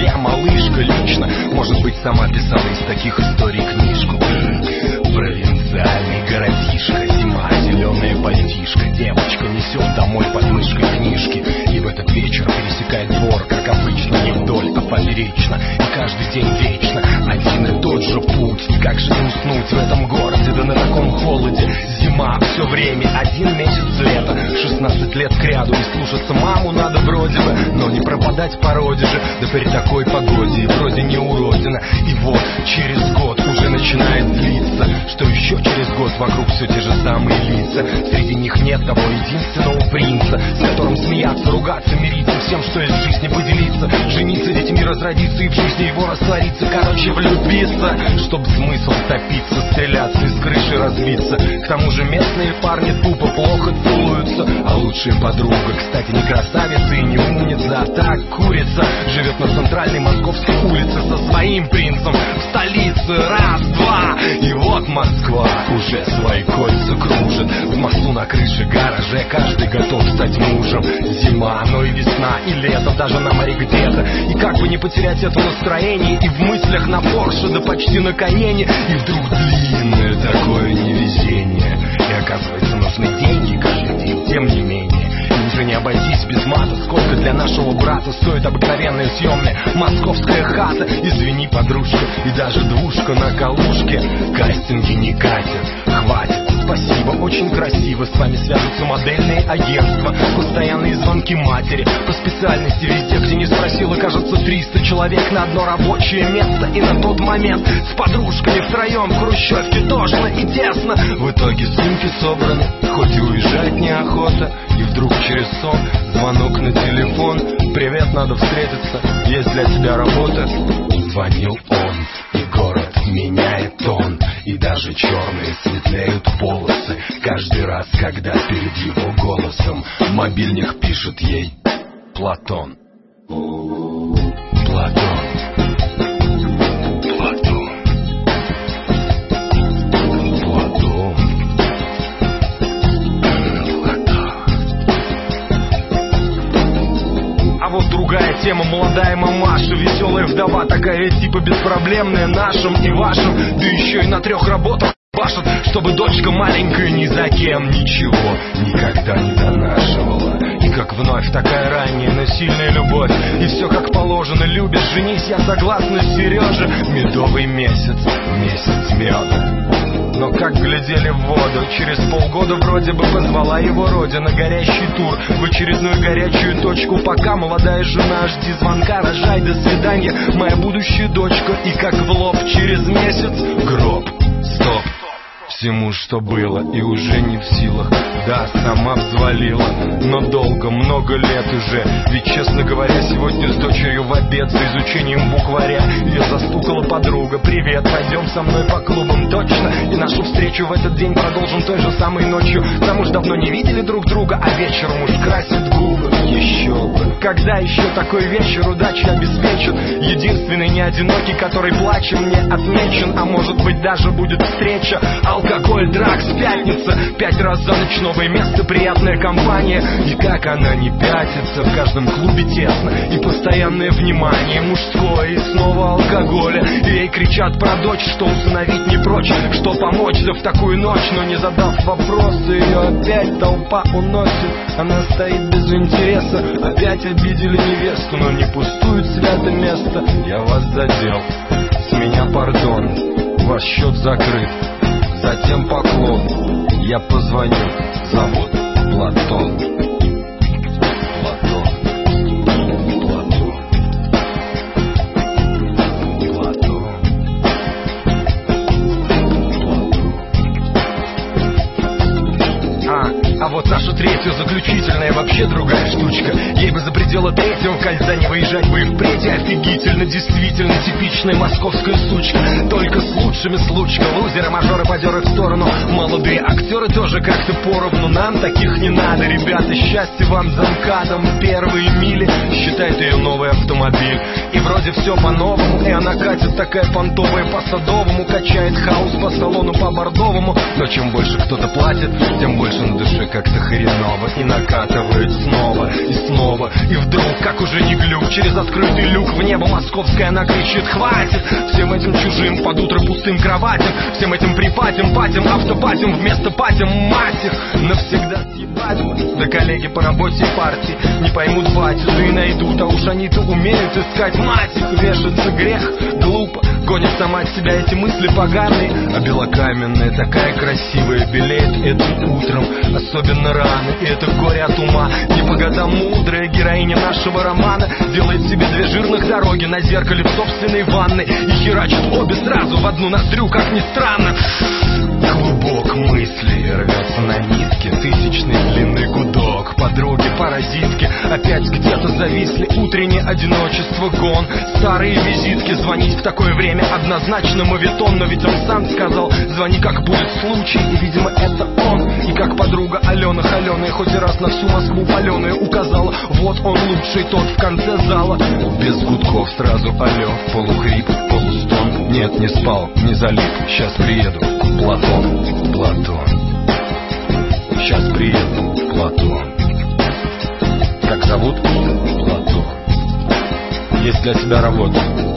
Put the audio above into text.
твоя малышка лично, может быть, сама писала из таких историй книжку. Провинциальный городишко, зима, зеленая пальтишко, девочка несет домой под мышкой книжки. И в этот вечер пересекает двор, как обычно, не вдоль, а поперечно. И каждый день вечно один и тот же путь. И как же не уснуть в этом городе, да на таком холоде? Зима все время, 1 месяц лета, 16 лет кряду. И слушаться маму надо вроде бы, но не пропадать породе же. Да при такой погоде и вроде не уродина. И вот через год уже начинает злиться, что еще через год вокруг все те же самые лица. Среди них нет того единственного принца, с которым смеяться, ругаться, мириться, всем, что из жизни поделиться, жениться, детьми разродиться и в жизни его раствориться. Короче, влюбиться, чтоб смысл топиться, стреляться из крыши разбиться. К тому же местные парни тупо плохо целуются, а лучшая подруга, кстати, не красавица и не умница, а так курица, живет на центральной московской улице со своим принцем в столице. Раз, два, и вот Москва уже свои кольца кружит. В мосту на крыше гараже каждый готов стать мужем. Зима, но и весна, и лето, даже на море где-то. И как бы не потерять это настроение, и в мыслях на Порше, да почти на Каене. И вдруг длинное такое невезение, и оказывается нужны деньги каждый день, тем не менее. И уже не обойтись без мата, сколько для нашего брата стоит обыкновенная съемная московская хата. Извини, подружка, и даже двушка на Калужке кастинги не катят. Хватит, спасибо, очень красиво. С вами свяжутся модельные агентства, постоянные звонки матери по специальности везде, где не спросила, кажется, 300 человек на одно рабочее место. И на тот момент с подружками втроем в хрущевке тошно и тесно. В итоге сумки собраны, хоть и уезжать неохота. И вдруг через сон звонок на телефон: привет, надо встретиться, есть для тебя работа. Звонил он, и город меняет тон, и даже черные светлеют полосы каждый раз, когда перед его голосом мобильник пишет ей: Платон. Платон. Платон. Платон. А вот другая тема, молодая мамаша, веселая вдова, такая типа беспроблемная нашим и вашим, да еще и на 3 работах башет, чтобы дочка маленькая ни за кем ничего никогда не донашивала. И как вновь такая ранняя, но сильная любовь, и все как положено, любишь, женись, я согласна, Сережа. Медовый месяц, месяц меда. Но как глядели в воду, через полгода вроде бы позвала его родина. Горящий тур в очередную горячую точку. Пока, молодая жена, жди звонка, рожай, до свидания, моя будущая дочка. И как в лоб через месяц гроб. Стоп всему, что было, и уже не в силах. Да, сама взвалила, но долго, много лет уже. Ведь, честно говоря, сегодня с дочерью в обед за изучением букваря ее застукала подруга: привет, пойдем со мной по клубам. Точно, и нашу встречу в этот день продолжим той же самой ночью. К тому же давно не видели друг друга, а вечером уж красит губы. Еще бы, когда еще такой вечер удачи обеспечен? Единственный не одинокий, который плачем не отмечен. А может быть даже будет встреча. Алкоголь, дракс, пятница, 5 раз за ночь новое место, приятная компания. И как она не пятится, в каждом клубе тесно, и постоянное внимание мужское, и снова алкоголя. И ей кричат про дочь, что усыновить не прочь, что помочь да в такую ночь. Но не задав вопроса, ее опять толпа уносит. Она стоит без интереса, опять обидели невесту, но не пустует свято место. Я вас задел, с меня пардон, ваш счет закрыт. Затем поклон, я позвоню, зовут Платон. Платон. Платон. Платон. А вот наша третья, заключительная, вообще другая штучка. Ей бы за пределы 3-го кольца не выезжать бы и впредь. Офигительно, действительно типичная московская сучка, только с лучшими случка. Лузеры, мажоры, позеры в сторону, молодые актеры тоже как-то поровну. Нам таких не надо, ребята, счастье вам за МКАДом. Первые мили, считает ее новый автомобиль. И вроде все по-новому, и она катит такая понтовая по Садовому, качает хаус по салону по Бордовому. Но чем больше кто-то платит, тем больше на душе как-то хреново. И накатывает снова и снова. И вдруг, как уже не глюк, через открытый люк в небо московское она кричит: хватит всем этим чужим под утро пустым кроватям, всем этим припатим, патим, автопатим, вместо патим, мать их навсегда съебать. Да коллеги по работе и партии не поймут батю, да и найдут, а уж они-то умеют искать, мать их, вешаться грех, глупо, гонит сама от себя эти мысли поганые, а белокаменная такая красивая белеет этим утром, особенно рано, и это горе от ума, не по годам мудрая героиня нашего романа делает себе 2 жирных дороги на зеркале в собственной ванной и херачит обе сразу в одну ноздрю, как ни странно. Клубок мыслей рвется на нитке, тысячный длинный гудок, подруги, паразитки опять где-то зависли, утреннее одиночество, гон, старые визитки, звонить в такое время однозначно моветон, но ведь он сам сказал: звони, как будет случай, и, видимо, это он. И как подруга Алена холеная, хоть и раз на всю Москву паленая, указала: вот он лучший, тот в конце зала. Без гудков сразу алло, полухрип, полустон, нет, не спал, не залип, сейчас приеду, Платон, Платон, сейчас приеду, Платон. Как зовут? Платон. Есть для тебя работа.